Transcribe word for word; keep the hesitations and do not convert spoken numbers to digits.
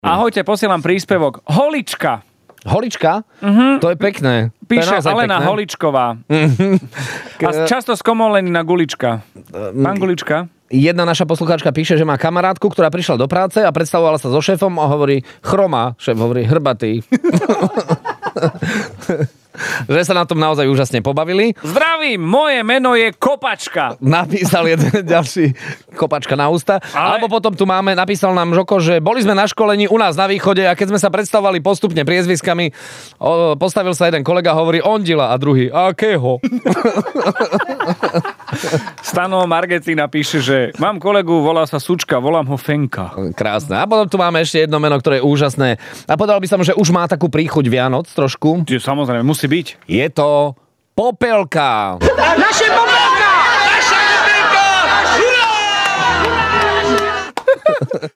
Ahojte, posielam príspevok. Holička. Holička? Uh-huh. To je pekné. Píše je Alena pekné. Holičková. A často skomolený na Gulička. Pán Gulička? Jedna naša poslucháčka píše, že má kamarátku, ktorá prišla do práce a predstavovala sa so šéfom a hovorí chroma. Šéf hovorí hrbatý. Že sa na tom naozaj úžasne pobavili. Zdravím, moje meno je Kopačka. Napísal jeden ďalší Kopačka na ústa. Ale... Alebo potom tu máme, napísal nám Žoko, že boli sme na školení u nás na východe a keď sme sa predstavovali postupne priezviskami, o, postavil sa jeden kolega, hovorí Ondila a druhý akého. Stano Margetina píše, že mám kolegu, volá sa Sučka, volám ho Fenka. Krásne. A potom tu máme ešte jedno meno, ktoré je úžasné. A povedal by som, že už má takú príchuť Vianoc trošku. Je, samozrejme, musí byť. Je to Popelka. Naše Popelka! Naša Popelka! Hurá!